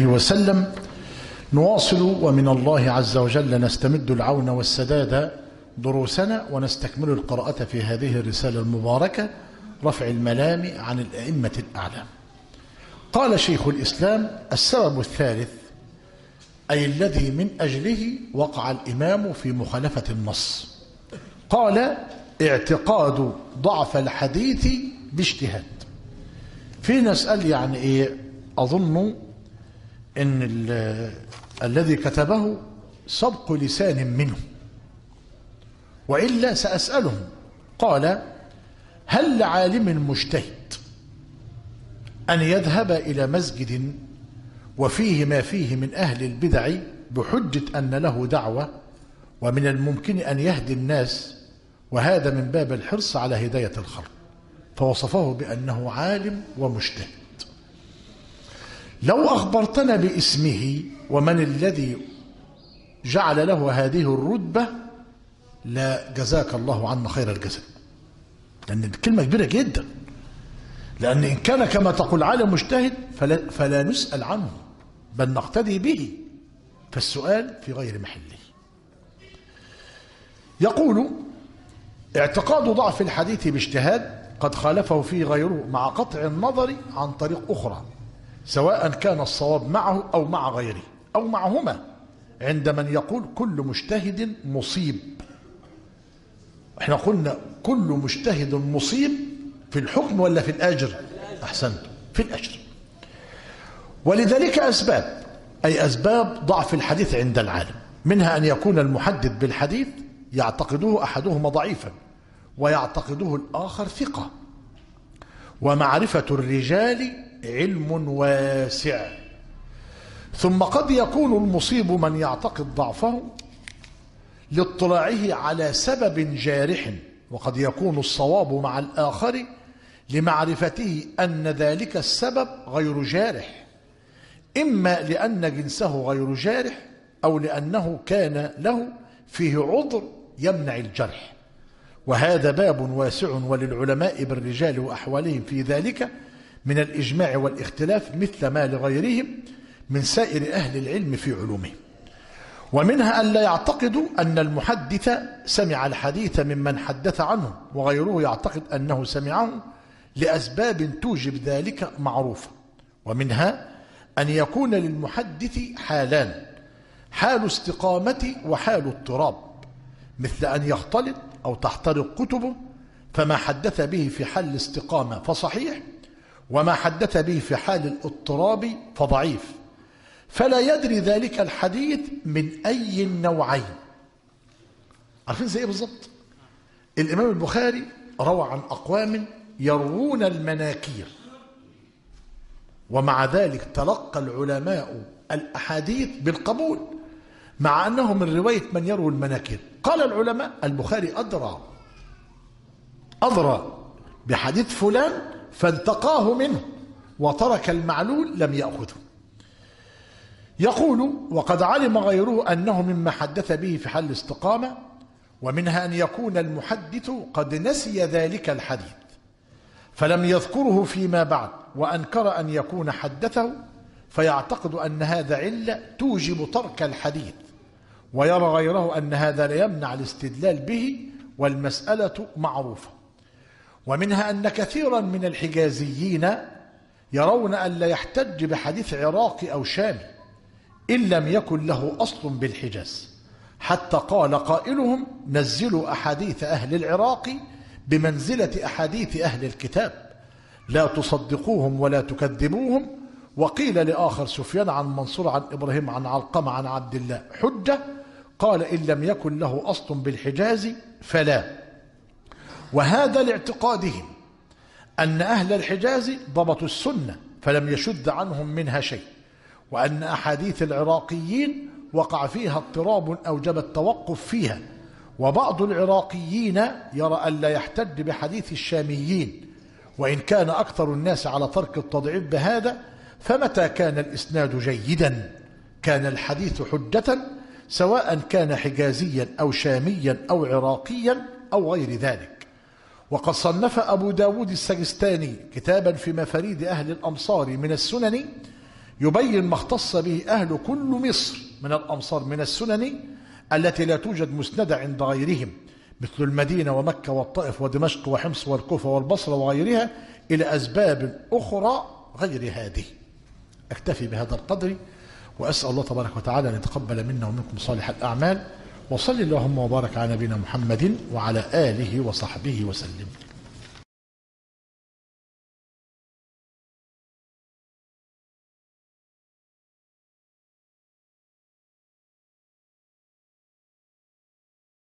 وسلم. نواصل ومن الله عز وجل نستمد العون والسداد دروسنا ونستكمل القراءة في هذه الرسالة المباركة رفع الملام عن الأئمة الأعلام. قال شيخ الإسلام: السبب الثالث، أي الذي من أجله وقع الإمام في مخالفة النص، قال: اعتقاد ضعف الحديث باجتهاد. في نسأل يعني إيه؟ أظن إن الذي كتبه سبق لسان منه، وإلا سأسألهم. قال: هل لعالم مجتهد أن يذهب إلى مسجد وفيه ما فيه من أهل البدع بحجة أن له دعوة ومن الممكن أن يهدي الناس، وهذا من باب الحرص على هداية الخلق، فوصفه بأنه عالم ومجتهد. لو أخبرتنا باسمه ومن الذي جعل له هذه الرتبة لا جزاك الله عنا خير الجزاء، لأن الكلمة كبيرة جدا. لأن إن كان كما تقول عالم مجتهد فلا نسأل عنه بل نقتدي به، فالسؤال في غير محله. يقول: اعتقاد ضعف الحديث باجتهاد قد خالفه فيه غيره مع قطع النظر عن طريق أخرى، سواء كان الصواب معه أو مع غيره أو معهما، عند من يقول كل مجتهد مصيب. احنا قلنا كل مجتهد مصيب في الحكم ولا في الأجر؟ أحسنت، في الأجر. ولذلك أسباب، أي أسباب ضعف الحديث عند العالم، منها أن يكون المحدث بالحديث يعتقده أحدهما ضعيفا ويعتقده الآخر ثقة، ومعرفة الرجال علم واسع. ثم قد يكون المصيب من يعتقد ضعفه لاطلاعه على سبب جارح، وقد يكون الصواب مع الآخر لمعرفته أن ذلك السبب غير جارح، إما لأن جنسه غير جارح أو لأنه كان له فيه عذر يمنع الجرح. وهذا باب واسع، وللعلماء بالرجال وأحوالهم في ذلك من الإجماع والاختلاف مثل ما لغيرهم من سائر أهل العلم في علومهم. ومنها أن لا يعتقدوا أن المحدث سمع الحديث ممن حدث عنه، وغيره يعتقد أنه سمعه لأسباب توجب ذلك معروفة. ومنها أن يكون للمحدث حالان: حال استقامة وحال اضطراب، مثل أن يختلط أو تحترق كتبه، فما حدث به في حال الاستقامة فصحيح، وما حدث به في حال الاضطراب فضعيف، فلا يدري ذلك الحديث من أي النوعين. عارفين زي إيه بالضبط؟ الإمام البخاري روى عن أقوام يروون المناكير، ومع ذلك تلقى العلماء الأحاديث بالقبول، مع أنه من رواية من يروي المناكير. قال العلماء: البخاري أدرى بحديث فلان فانتقاه منه، وترك المعلول لم يأخذه. يقول: وقد علم غيره أنه مما حدث به في حال الاستقامة. ومنها أن يكون المحدث قد نسي ذلك الحديث فلم يذكره فيما بعد، وأنكر أن يكون حدثه، فيعتقد أن هذا علة توجب ترك الحديث، ويرى غيره أن هذا لا يمنع الاستدلال به، والمسألة معروفة. ومنها أن كثيرا من الحجازيين يرون أن لا يحتج بحديث عراقي أو شامي إن لم يكن له أصل بالحجاز، حتى قال قائلهم: نزلوا أحاديث أهل العراق بمنزلة أحاديث أهل الكتاب، لا تصدقوهم ولا تكذبوهم. وقيل لآخر سفيان عن منصور عن إبراهيم عن علقمة عن عبد الله حجة، قال: إن لم يكن له أصل بالحجاز فلا. وهذا لاعتقادهم أن أهل الحجاز ضبطوا السنة فلم يشد عنهم منها شيء، وأن أحاديث العراقيين وقع فيها اضطراب أوجب التوقف فيها. وبعض العراقيين يرى أن لا يحتج بحديث الشاميين، وإن كان أكثر الناس على ترك التضعيف بهذا، فمتى كان الإسناد جيدا كان الحديث حجة، سواء كان حجازيا أو شاميا أو عراقيا أو غير ذلك. وقد صنف أبو داود السجستاني كتابا في مفاريد أهل الأمصار من السنن يبين ما اختص به أهل كل مصر من الأمصار من السنن التي لا توجد مسندة عند غيرهم، مثل المدينة ومكة والطائف ودمشق وحمص والكوفة والبصرة وغيرها، إلى أسباب أخرى غير هذه. أكتفي بهذا القدر، وأسأل الله تبارك وتعالى أن يتقبل منا ومنكم صالح الأعمال، وصل اللهم وبارك على نبينا محمد وعلى آله وصحبه وسلم.